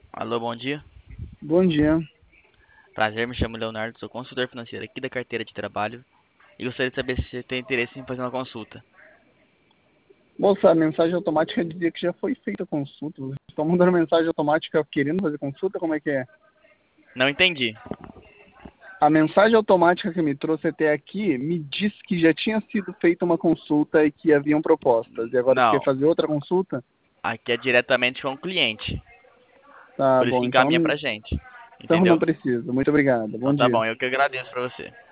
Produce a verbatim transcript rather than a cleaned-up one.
Alô, bom dia. Bom dia. Prazer, me chamo Leonardo, sou consultor financeiro aqui da carteira de trabalho e gostaria de saber se você tem interesse em fazer uma consulta. Moça, a mensagem automática dizia que já foi feita a consulta. Vocês estão mandando mensagem automática querendo fazer consulta? Como é que é? Não entendi. A mensagem automática que me trouxe até aqui me disse que já tinha sido feita uma consulta e que haviam propostas. E agora você quer Não, fazer outra consulta? aqui é diretamente com o cliente, Tá por isso bom, que então, encaminha pra gente, então não entendeu? precisa. Muito obrigado. Então Bom tá dia. bom, eu que agradeço pra você.